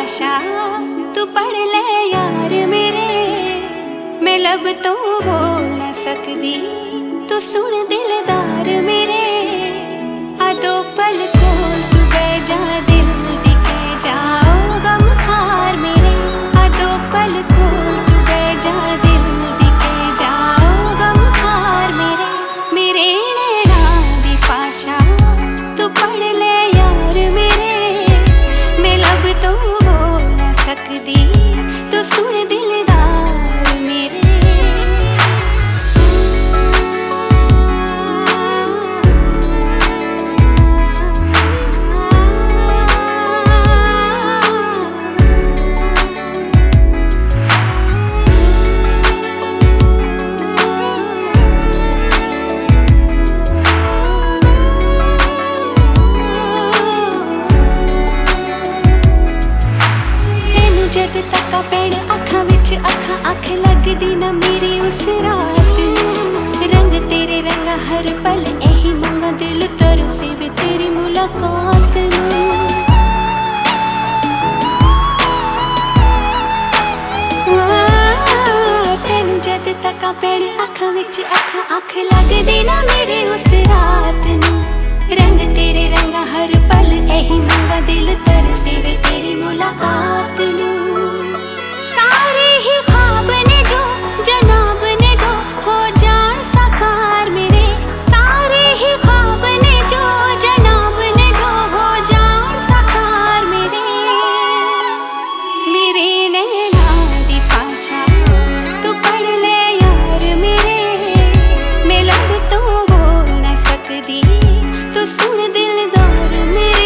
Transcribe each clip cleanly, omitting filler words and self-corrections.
पाशा तू पढ़ ले यार मेरे, मैं लब तो बोल न सकदी, तू सुन दिलदार मेरे। आ दो पल कोल तू बह जा, दिल दी कह जाओ गमखार मेरे। आ दो पल कोल तू बह जा, दिल दी कह जाओ गमखार मेरे। मेरे नैना दी पाशा तू पढ़ ले यार मेरे, मैं लब तो बोल न सकदी, तू सुन दिलदार मेरे। जद तक पैण अखां विच अखां अख लगदी ना मेरी उस रात नूं। रंग तेरे रंगा हर पल यही मंगा, दिल तरसे वे तेरी मुलाकात नूं। तैनू जद तक पैण अखां विच अखां अख लगदी ना मेरी उस रात नूं। रंग तेरे रंगा हर पल यही मंगा, दिल तरसे वे तेरी मुलाकात नूं। सारे ही ख्वाब ने जो जनाब ने जो हो जान साकार मेरे। सारे ही ख्वाब ने जो जनाब ने जो हो जान साकार मेरे। मेरे नैना दी पाशा तू पढ़ ले यार मेरे, मैं लब तो बोल न सकदी, तू सुन दिलदार मेरे।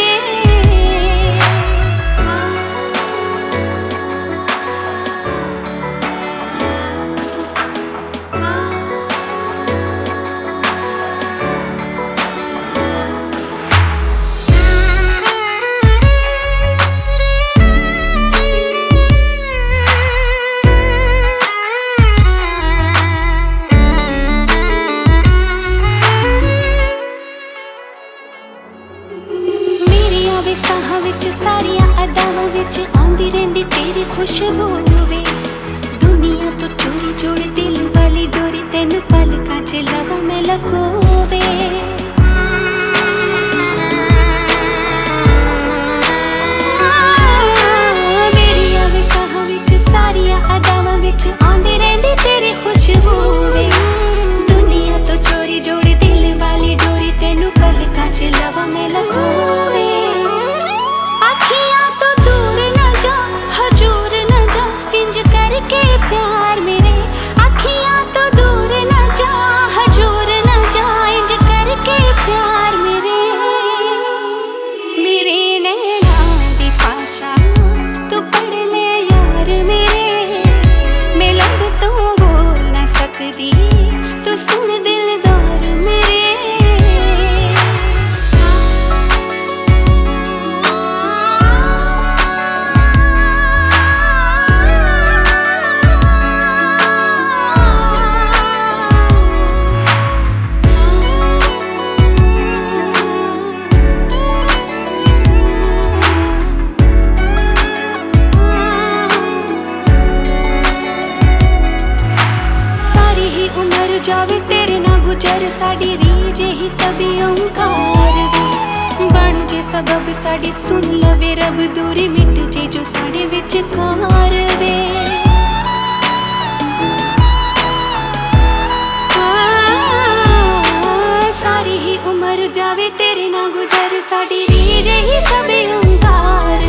साहां विच सारियां अदावां विच आंदी रहिंदी तेरी खुशबू वे। दुनिया तो चोरी जोड़ दिल वाली डोरी, तैनू पलकां च लवां मैं लकोवे। मेरी आवे साहां विच सारियां अदावां विच आंदी रहिंदी तेरी खुशबू वे। दुनिया तो चोरी जोड़ दिल वाली डोरी, तैनू पलकां च लवां मैं लकोवे। प्यार मेरे अखियां तो दूर न जा, हजूर न जा, इंज करके प्यार मेरे। मेरे नैना दी पाशा तू पढ़ ले यार मेरे, मैं लब तो बोल न सकदी, तू सुन दिलदार मेरे। उमर जावे तेरे ना गुजर, साड़ी रीज ही सभी ओंकार वे। बन जे सबब साड़ी सुन लवे रब, दूरी मिट जे जो साड़े विच कार वे। सारी ही उमर जावे तेरे ना गुजर, साड़ी रीज ही सभी ओंकार